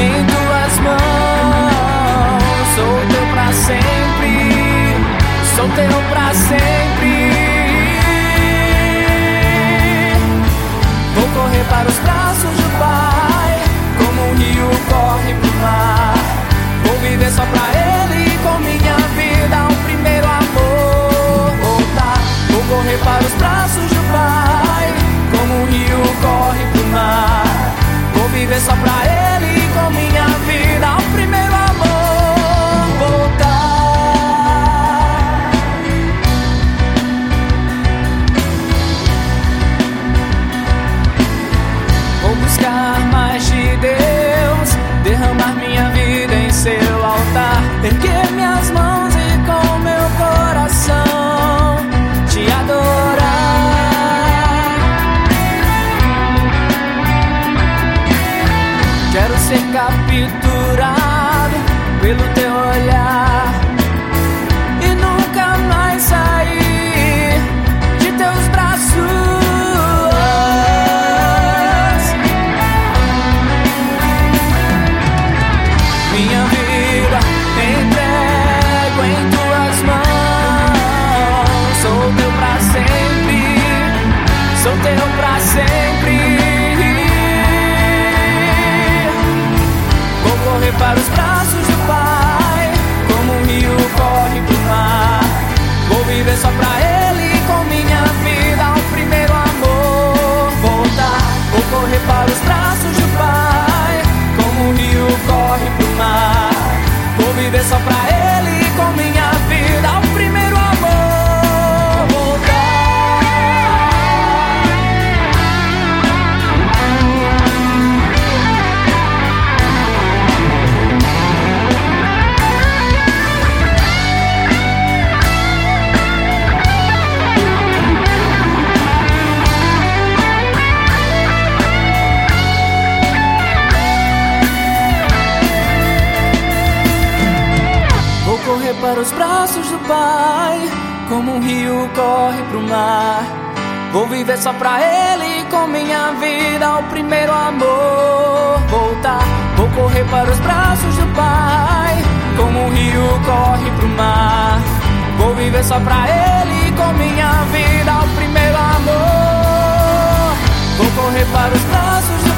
em tuas mãos. Sou teu pra sempre, sou teu pra sempre. Vou correr para os braços do Pai, como um rio corre pro mar. Vou viver só pra Ele, com minha vida o primeiro amor voltar. Vou correr para os braços do Pai, como um rio corre pro mar. Vou viver só pra Ele, com minha vida o primeiro amor voltar. Vou buscar mais de Deus, derramar minha vida em seu altar, erguer minhas mãos e com meu coração te adorar. Quero ser capturado pelo teu olhar e nunca mais sair de teus braços. Minha vida entrego em tuas mãos. Sou teu pra sempre, sou teu pra sempre. Vou correr para os braços do Pai, como um rio corre pro mar. Vou viver só pra Ele, com minha vida o primeiro amor voltar. Vou correr para os braços do Pai, como um rio corre pro mar. Vou viver só pra Ele, com minha vida o primeiro amor voltar. Vou correr para os braços do Pai, como um rio corre pro mar. Vou viver só pra Ele, com minha vida o primeiro amor voltar. Vou correr para os braços do Pai, como um rio corre pro mar. Vou viver só pra Ele, com minha vida o primeiro amor. Vou correr para os braços do